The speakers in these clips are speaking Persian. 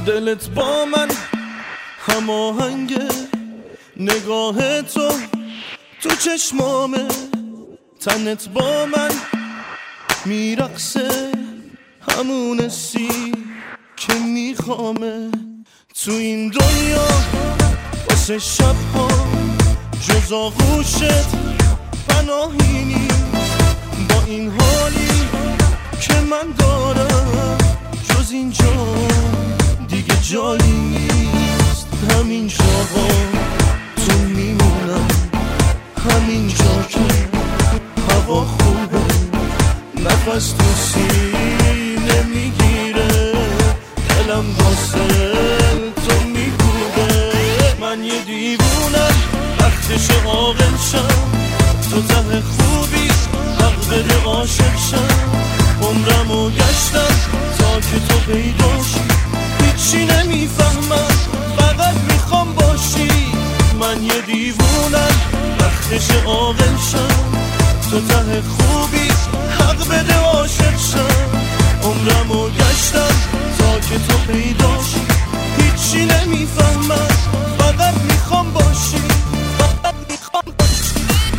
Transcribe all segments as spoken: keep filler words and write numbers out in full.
دلت با من هماهنگه، نگاه تو تو چشمامه، تنت با من میرقصه، همون حسی که میخوامه. تو این دنیا واسه شبها جز آغوشت پناهی نیست، با این حالی که من دارم جز اینجا دیگه جایی نیست. همین جاها تو میمونم، همین جا که هوا خوبه، نفس تو سینه میگیره، دلم واسه تو میکوبه. من یه دیوونم وقتش عاقل شم، تو ته خوبی حق بده عاشق شم. عمرمو گشتم تا که تو پیداشی، هیچی نمیفهمم فقط میخوام باشی. من یه دیوونم وقتش عاقل شم، تو ته خوبی حق بده عاشق شم. عمرمو گشتم تا که تو پیداشی، هیچی نمیفهمم فقط میخوام باشی، فقط میخوام باشی.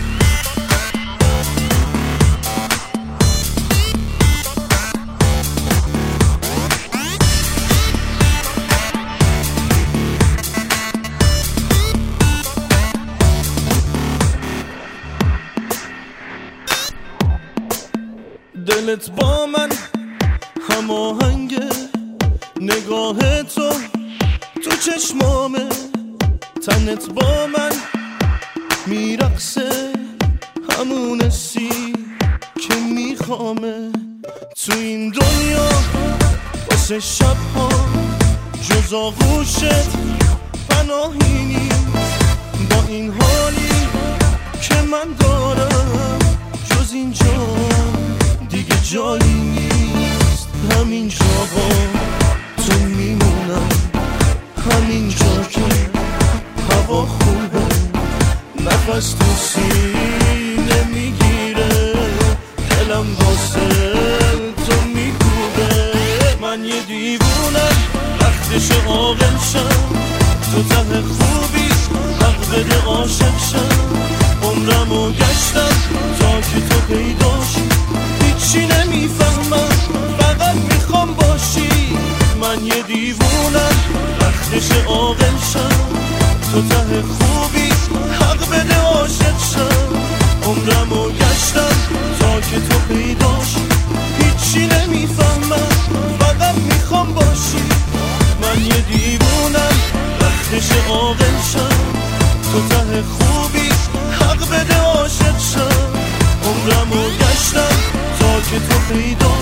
دلت با من هماهنگه، نگاه تو تو چشمامه، تنت با من میرقصه، همون حسی که میخوامه. تو این دنیا واسه شبها جز آغوشت پناهی نیست، با این حالی که من دارم جز اینجا دیگه جایی نیست. همین جاها تو میمونم، همین جا که هوا خوبه، نفس تو سینه میگیره، دلم واسه تو میکوبه. من یه دیوونم وقتش عاقل شم، تو ته خوبی حق بده عاشق شم. عمرمو گشتم تا که تو پیداشی، هیچی نمیفهمم فقط میخوام باشی. من یه دیوونم وقتش عاقل شم، تو ته خوبی حق بده عاشق شم. عمرمو گشتم تا که تو پیداشی، هیچی نمیفهمم فقط میخوام باشی. من یه دیوونم وقتش عاقل شم، تو ته خوبی حق بده عاشق شم. عمرمو گشتم تا که تو پیدا